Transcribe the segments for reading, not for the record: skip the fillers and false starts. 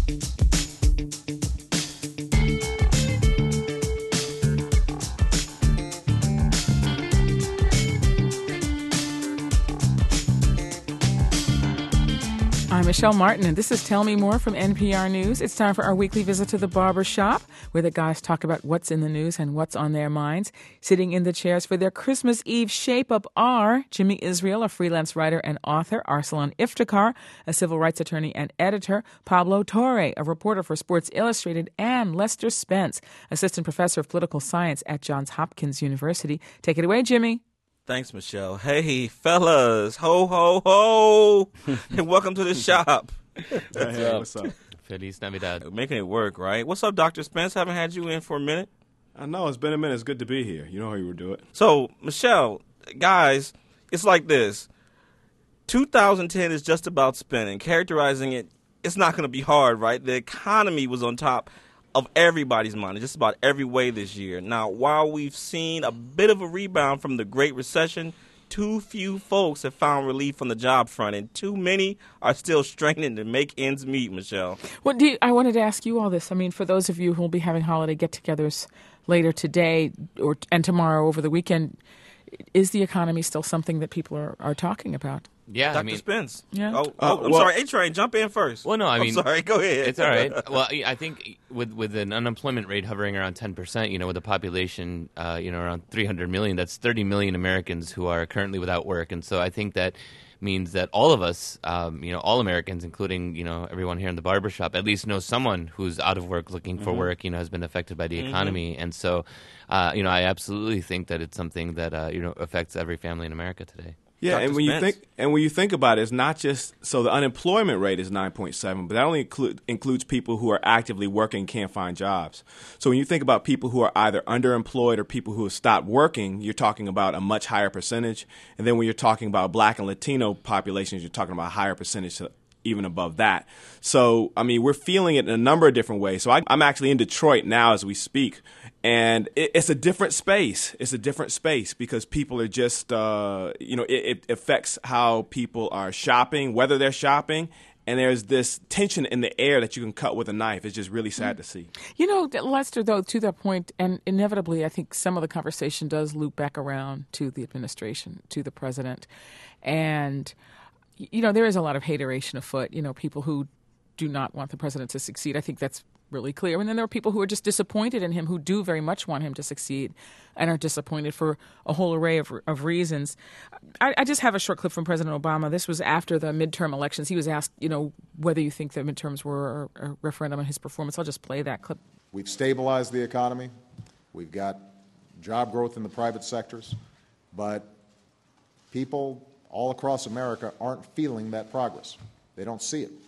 I'm Michelle Martin, and this is Tell Me More from NPR News. It's time for our weekly visit to the barber shop, where the guys talk about what's in the news and what's on their minds. Sitting in the chairs for their Christmas Eve shape-up are Jimmy Israel, a freelance writer and author, Arsalan Iftikhar, a civil rights attorney and editor, Pablo Torre, a reporter for Sports Illustrated, and Lester Spence, assistant professor of political science at Johns Hopkins University. Take it away, Jimmy. Thanks, Michelle. Hey, fellas. Ho, ho, ho. And welcome to the shop. What's up? Feliz Navidad. Making it work, right? What's up, Dr. Spence? Haven't had you in for a minute. I know. It's been a minute. It's good to be here. You know how you would do it. So, Michelle, guys, it's like this. 2010 is just about spending. Characterizing it, it's not going to be hard, right? The economy was on top of everybody's mind in just about every way this year. Now, while we've seen a bit of a rebound from the Great Recession, too few folks have found relief on the job front, and too many are still straining to make ends meet, Michelle. Well, I wanted to ask you all this. I mean, for those of you who will be having holiday get-togethers later today and tomorrow over the weekend, is the economy still something that people are talking about? Yeah, Dr. Spence. Yeah. I'm sorry. A-Train, jump in first. Well, no, I'm sorry. Go ahead. It's all right. Well, I think with an unemployment rate hovering around 10%, with a population, around 300 million, that's 30 million Americans who are currently without work. And so I think that means that all of us, all Americans, including, everyone here in the barbershop, at least know someone who's out of work looking for work, has been affected by the economy. And so, I absolutely think that it's something that, affects every family in America today. Yeah, Dr. and when you think about it, it's not just so the unemployment rate is 9.7, but that only includes people who are actively working and can't find jobs. So when you think about people who are either underemployed or people who have stopped working, you're talking about a much higher percentage. And then when you're talking about Black and Latino populations, you're talking about a higher percentage even above that. So, I mean, we're feeling it in a number of different ways. So I'm actually in Detroit now as we speak. And it's a different space. It's a different space because people are just, it affects how people are shopping, whether they're shopping. And there's this tension in the air that you can cut with a knife. It's just really sad to see. Lester, though, to that point, and inevitably I think some of the conversation does loop back around to the administration, to the president. And, there is a lot of hateration afoot, people who do not want the president to succeed. I think that's really clear. And then there are people who are just disappointed in him, who do very much want him to succeed and are disappointed for a whole array of reasons. I just have a short clip from President Obama. This was after the midterm elections. He was asked, whether you think the midterms were a referendum on his performance. I'll just play that clip. We've stabilized the economy. We've got job growth in the private sectors. But people all across America aren't feeling that progress. They don't see it.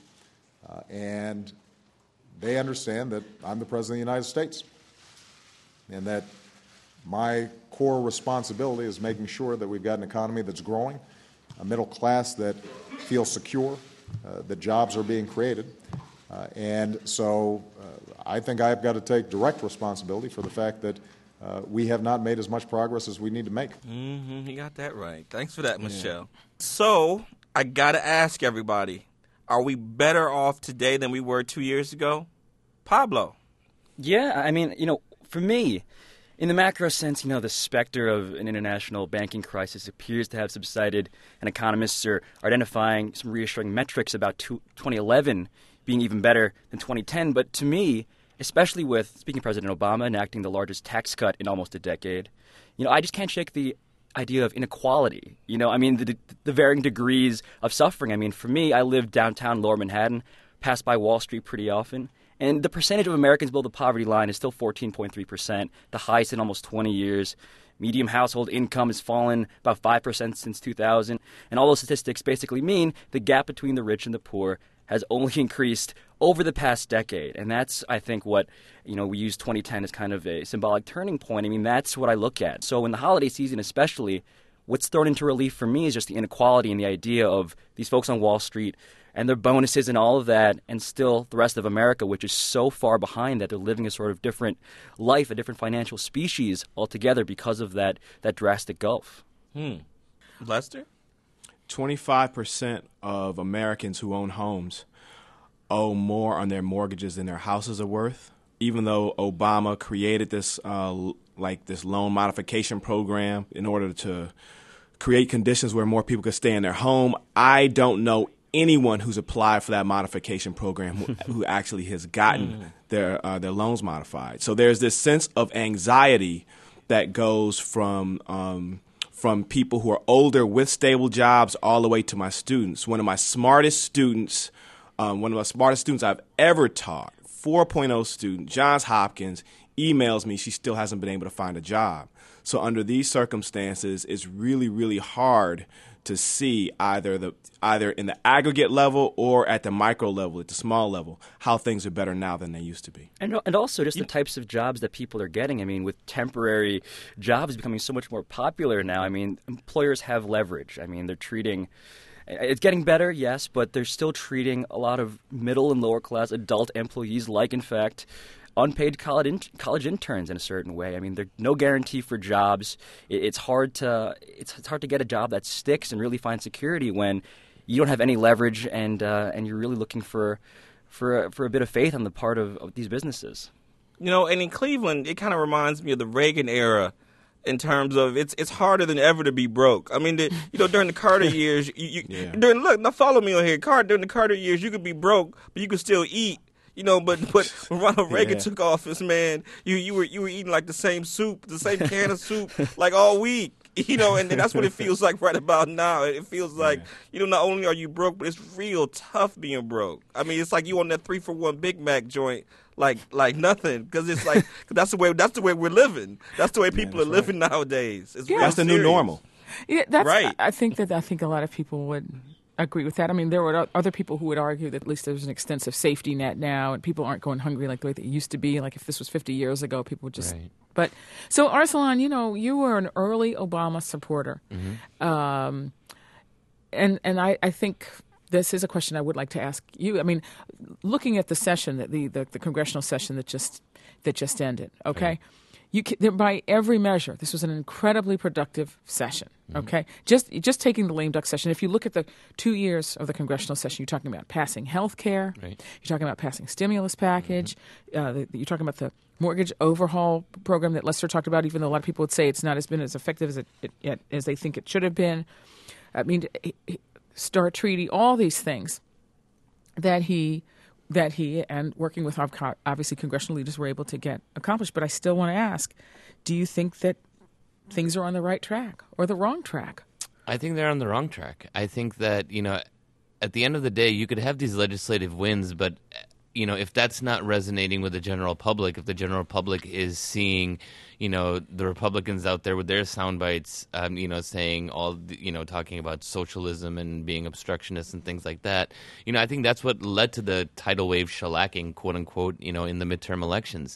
And they understand that I'm the President of the United States and that my core responsibility is making sure that we've got an economy that's growing, a middle class that feels secure, that jobs are being created. And so I think I've got to take direct responsibility for the fact that we have not made as much progress as we need to make. You got that right. Thanks for that, Michelle. So I got to ask everybody, are we better off today than we were 2 years ago? Pablo. Yeah, I mean, for me, in the macro sense, the specter of an international banking crisis appears to have subsided, and economists are identifying some reassuring metrics about 2011 being even better than 2010. But to me, especially with, speaking of President Obama, enacting the largest tax cut in almost a decade, I just can't shake the idea of inequality. The varying degrees of suffering. I mean, for me, I live downtown Lower Manhattan, pass by Wall Street pretty often. And the percentage of Americans below the poverty line is still 14.3%, the highest in almost 20 years. Median household income has fallen about 5% since 2000. And all those statistics basically mean the gap between the rich and the poor has only increased over the past decade. And that's, I think, what, we use 2010 as kind of a symbolic turning point. I mean, that's what I look at. So in the holiday season especially, what's thrown into relief for me is just the inequality and the idea of these folks on Wall Street and their bonuses and all of that, and still the rest of America, which is so far behind that they're living a sort of different life, a different financial species altogether because of that drastic gulf. Lester? 25% of Americans who own homes owe more on their mortgages than their houses are worth. Even though Obama created this this loan modification program in order to create conditions where more people could stay in their home, I don't know anyone who's applied for that modification program who actually has gotten their loans modified. So there's this sense of anxiety that goes from people who are older with stable jobs all the way to my students. One of my smartest students I've ever taught, 4.0 student, Johns Hopkins, emails me she still hasn't been able to find a job. So under these circumstances, it's really, really hard to see either in the aggregate level or at the micro level, at the small level, how things are better now than they used to be. And also just the types of jobs that people are getting. I mean, with temporary jobs becoming so much more popular now, I mean, employers have leverage. I mean, they're treating – it's getting better, yes, but they're still treating a lot of middle and lower class adult employees like, in fact, unpaid college interns in a certain way. I mean, there's no guarantee for jobs. It's hard to get a job that sticks and really find security when you don't have any leverage and you're really looking for a bit of faith on the part of these businesses. You know, and in Cleveland, it kind of reminds me of the Reagan era. In terms of it's harder than ever to be broke. I mean, during the Carter years, follow me on here. During the Carter years, you could be broke, but you could still eat. You know, but when Ronald Reagan took office, man, you were eating like the same soup, the same can of soup, like all week. You know, and that's what it feels like right about now. It feels like not only are you broke, but it's real tough being broke. I mean, it's like you on that 3-for-1 Big Mac joint. Like nothing, because it's like that's the way we're living. That's the way people are living nowadays. It's that's the new normal. Yeah, that's right. I think a lot of people would agree with that. I mean, there were other people who would argue that at least there's an extensive safety net now, and people aren't going hungry like the way they used to be. Like if this was 50 years ago, people would just. Right. But so Arsalan, you were an early Obama supporter, and I think. This is a question I would like to ask you. I mean, looking at the session, the congressional session that just ended, okay? By every measure, this was an incredibly productive session, okay? Just taking the lame duck session, if you look at the 2 years of the congressional session, you're talking about passing health care, you're talking about passing stimulus package, you're talking about the mortgage overhaul program that Lester talked about, even though a lot of people would say it's not been as effective as they think it should have been. I mean, START treaty, all these things that he and working with obviously congressional leaders were able to get accomplished. But I still want to ask, do you think that things are on the right track or the wrong track? I think they're on the wrong track. I think that, at the end of the day, you could have these legislative wins, but if that's not resonating with the general public, if the general public is seeing, the Republicans out there with their sound bites, saying talking about socialism and being obstructionists and things like that, I think that's what led to the tidal wave shellacking, quote unquote, in the midterm elections.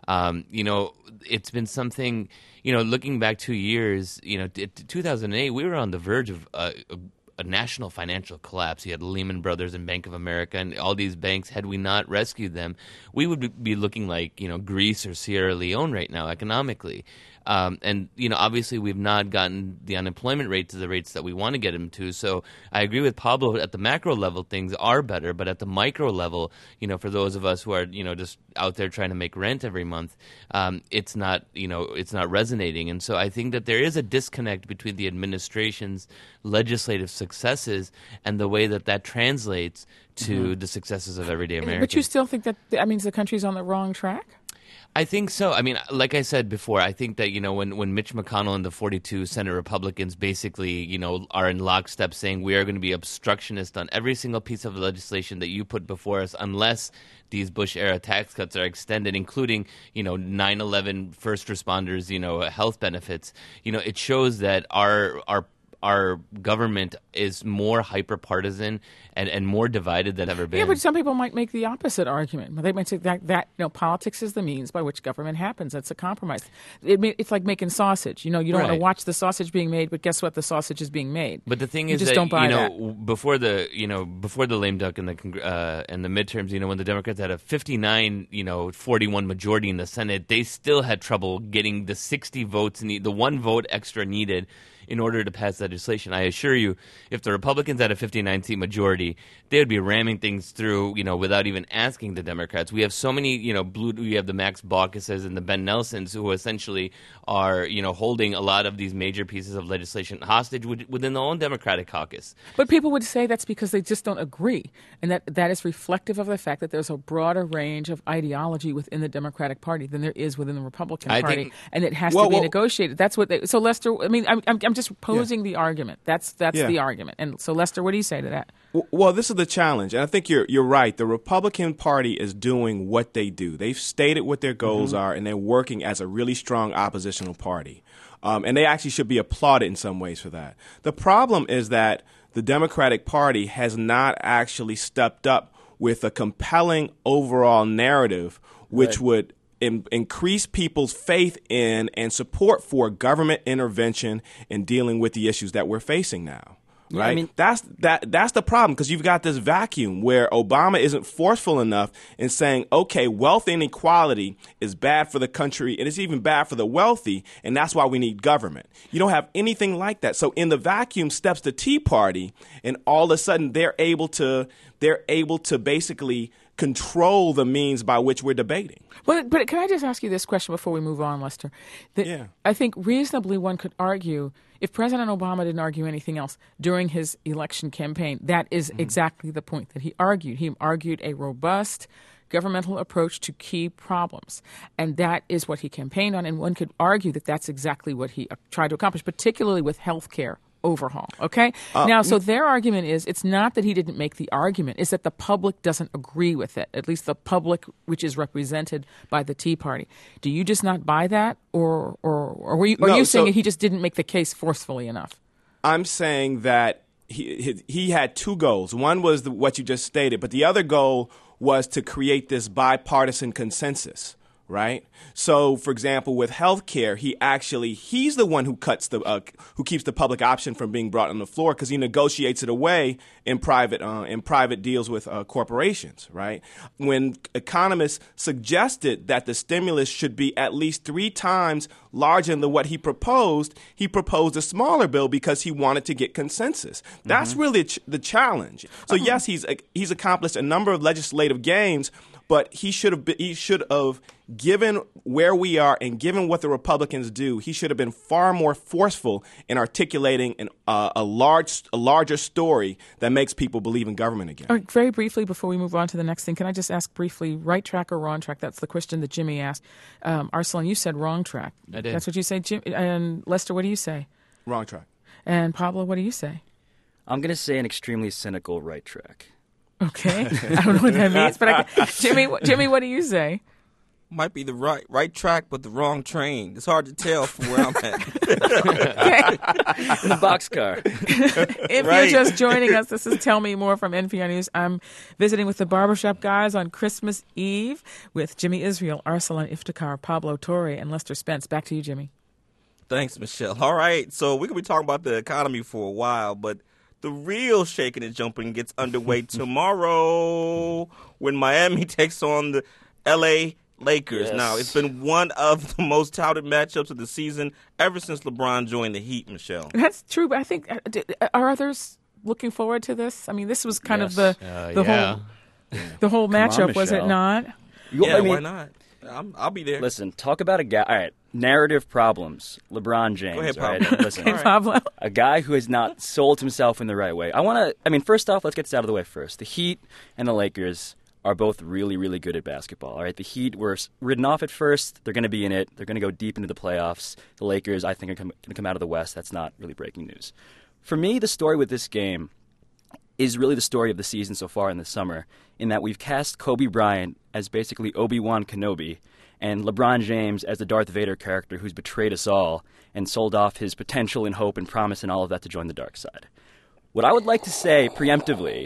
It's been something, looking back 2 years, 2008, we were on the verge of a national financial collapse. You had Lehman Brothers and Bank of America and all these banks. Had we not rescued them, we would be looking like, Greece or Sierra Leone right now economically. And, obviously we've not gotten the unemployment rate to the rates that we want to get them to. So I agree with Pablo. At the macro level, things are better. But at the micro level, for those of us who are, just out there trying to make rent every month, it's not resonating. And so I think that there is a disconnect between the administration's legislative successes and the way that translates to the successes of everyday Americans. But you still think that means the country's on the wrong track? I think so. I mean, like I said before, I think that, when Mitch McConnell and the 42 Senate Republicans basically, are in lockstep saying we are going to be obstructionist on every single piece of legislation that you put before us unless these Bush-era tax cuts are extended, including, 9/11 first responders, health benefits, it shows that our government is more hyper-partisan and more divided than ever been. Yeah, but some people might make the opposite argument. They might say that politics is the means by which government happens. That's a compromise. It's like making sausage. You don't want to watch the sausage being made, but guess what? The sausage is being made. But the thing is just that don't buy that. before the lame duck and the midterms, when the Democrats had a 59-41 majority in the Senate, they still had trouble getting the 60 votes the one vote extra needed in order to pass legislation. I assure you, if the Republicans had a 59-seat majority, they would be ramming things through, without even asking the Democrats. We have so many, we have the Max Baucuses and the Ben Nelsons who essentially are, holding a lot of these major pieces of legislation hostage within their own Democratic caucus. But people would say that's because they just don't agree, and that is reflective of the fact that there's a broader range of ideology within the Democratic Party than there is within the Republican Party, and it has to be negotiated. That's what they. So Lester, I mean, I'm just posing the argument. That's the argument. And so Lester, what do you say to that? Well, this is the challenge, and I think you're right. The Republican Party is doing what they do. They've stated what their goals are, and they're working as a really strong oppositional party. And they actually should be applauded in some ways for that. The problem is that the Democratic Party has not actually stepped up with a compelling overall narrative which would increase people's faith in and support for government intervention in dealing with the issues that we're facing now. Right? I mean, that's the problem, because you've got this vacuum where Obama isn't forceful enough in saying, okay, wealth inequality is bad for the country and it's even bad for the wealthy, and that's why we need government. You don't have anything like that. So in the vacuum steps the Tea Party, and all of a sudden they're able to basically control the means by which we're debating. But can I just ask you this question before we move on, Lester? I think reasonably one could argue, if President Obama didn't argue anything else during his election campaign, that is exactly the point that he argued. He argued a robust governmental approach to key problems, and that is what he campaigned on, and one could argue that that's exactly what he tried to accomplish, particularly with health care overhaul. Okay? So their argument is it's not that he didn't make the argument, it's that the public doesn't agree with it, at least the public which is represented by the Tea Party. Do you just not buy that, or are you saying that he just didn't make the case forcefully enough? I'm saying that he had two goals. One was what you just stated, but the other goal was to create this bipartisan consensus. Right. So, for example, with health care, he's the one who who keeps the public option from being brought on the floor, because he negotiates it away in private deals with corporations. Right. When economists suggested that the stimulus should be at least 3 times larger than what he proposed a smaller bill because he wanted to get consensus. That's really the challenge. So, yes, he's accomplished a number of legislative gains, but he should have, given where we are and given what the Republicans do, he should have been far more forceful in articulating a larger story that makes people believe in government again. All right, very briefly, before we move on to the next thing, can I just ask briefly, right track or wrong track? That's the question that Jimmy asked. Arsalan, you said wrong track. I did. That's what you say, Jim. And Lester, what do you say? Wrong track. And Pablo, what do you say? I'm going to say an extremely cynical right track. Okay. I don't know what that means, but Jimmy, what do you say? Might be the right track, but the wrong train. It's hard to tell from where I'm at. In the boxcar. If you're just joining us, this is Tell Me More from NPR News. I'm visiting with the Barbershop Guys on Christmas Eve with Jimmy Israel, Arsalan Iftikhar, Pablo Torre, and Lester Spence. Back to you, Jimmy. Thanks, Michelle. All right, so we could be talking about the economy for a while, but the real shaking and jumping gets underway tomorrow when Miami takes on the L.A. Lakers. Yes. Now, it's been one of the most touted matchups of the season ever since LeBron joined the Heat, Michelle. That's true, but I think, are others looking forward to this? I mean, this was kind of the whole matchup, was it not? Why not? I'll be there. Listen, talk about a guy. All right, narrative problems. LeBron James. Go ahead, Pablo. All right? Listen, Hey, Pablo. a guy who has not sold himself in the right way. First off, let's get this out of the way first. The Heat and the Lakers are both really, really good at basketball. All right, the Heat were ridden off at first. They're going to be in it. They're going to go deep into the playoffs. The Lakers, I think, are going to come out of the West. That's not really breaking news. For me, the story with this game is really the story of the season so far in the summer, in that we've cast Kobe Bryant as basically Obi-Wan Kenobi and LeBron James as the Darth Vader character who's betrayed us all and sold off his potential and hope and promise and all of that to join the dark side. What I would like to say preemptively,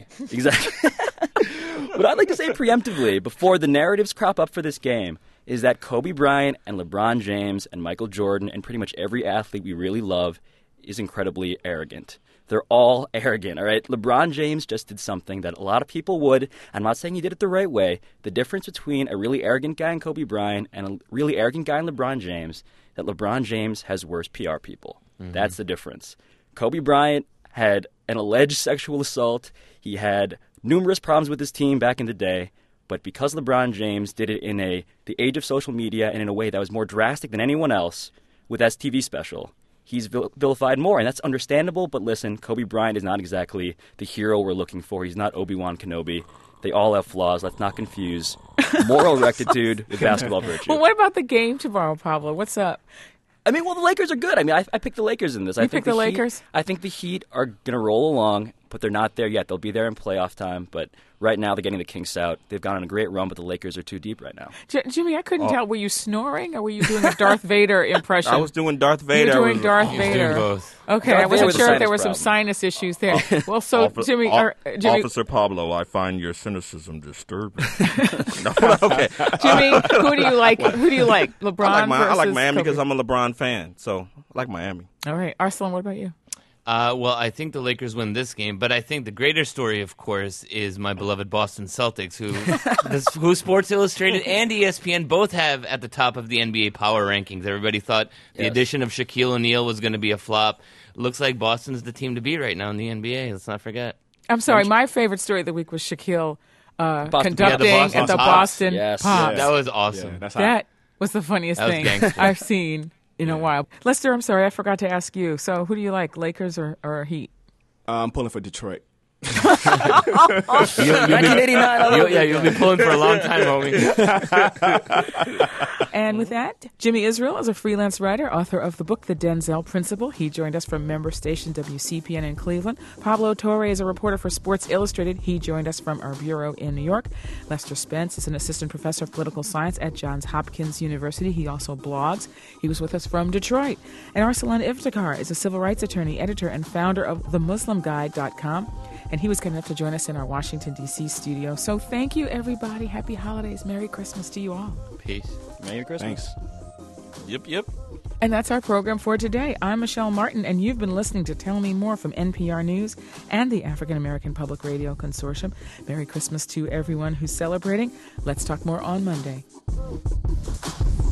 before the narratives crop up for this game, is that Kobe Bryant and LeBron James and Michael Jordan and pretty much every athlete we really love is incredibly arrogant. They're all arrogant, all right? LeBron James just did something that a lot of people would. I'm not saying he did it the right way. The difference between a really arrogant guy in Kobe Bryant and a really arrogant guy in LeBron James, that LeBron James has worse PR people. That's the difference. Kobe Bryant had an alleged sexual assault. He had numerous problems with his team back in the day. But because LeBron James did it in the age of social media and in a way that was more drastic than anyone else with that TV special, he's vilified more. And that's understandable. But listen, Kobe Bryant is not exactly the hero we're looking for. He's not Obi-Wan Kenobi. They all have flaws. Let's not confuse moral rectitude with basketball virtue. Well, what about the game tomorrow, Pablo? What's up? I mean, well, the Lakers are good. I mean, I picked the Lakers in this. You picked the Lakers? I think the Heat are going to roll along, but they're not there yet. They'll be there in playoff time, but right now they're getting the kinks out. They've gone on a great run, but the Lakers are too deep right now. Jimmy, I couldn't tell. Were you snoring or were you doing a Darth Vader impression? I was doing Darth Vader. You were doing Darth He was Vader. doing both. Okay, Darth I wasn't Vader sure with if there a were some sinus sinus issues there. Well, so Jimmy, Officer Pablo, I find your cynicism disturbing. No, okay. Jimmy, who do you like? Who do you like? LeBron I like versus Miami Kobe? because I'm a LeBron fan, so I like Miami. All right, Arsalan, what about you? Well, I think the Lakers win this game, but I think the greater story, of course, is my beloved Boston Celtics, who Sports Illustrated and ESPN both have at the top of the NBA power rankings. Everybody thought the addition of Shaquille O'Neal was going to be a flop. Looks like Boston's the team to beat right now in the NBA. Let's not forget. I'm sorry, my favorite story of the week was Shaquille conducting Boston at the Pops. Boston Yes. Pops. That was awesome. Yeah, that's hot. That was the funniest That was thing gangster. I've seen in a while. Lester, I'm sorry, I forgot to ask you. So who do you like, Lakers or Heat? I'm pulling for Detroit. 1989. You'll be pulling for a long time, homie. And with that, Jimmy Israel is a freelance writer, author of the book The Denzel Principle. He joined us from member station WCPN in Cleveland. Pablo Torre is a reporter for Sports Illustrated. He joined us from our bureau in New York. Lester Spence is an assistant professor of political science at Johns Hopkins University. He also blogs. He was with us from Detroit. And Arsalan Iftikhar is a civil rights attorney, editor, and founder of TheMuslimGuide.com. And he was kind enough to join us in our Washington, D.C. studio. So thank you, everybody. Happy holidays. Merry Christmas to you all. Peace. Merry Christmas. Thanks. Yep. And that's our program for today. I'm Michelle Martin, and you've been listening to Tell Me More from NPR News and the African American Public Radio Consortium. Merry Christmas to everyone who's celebrating. Let's talk more on Monday.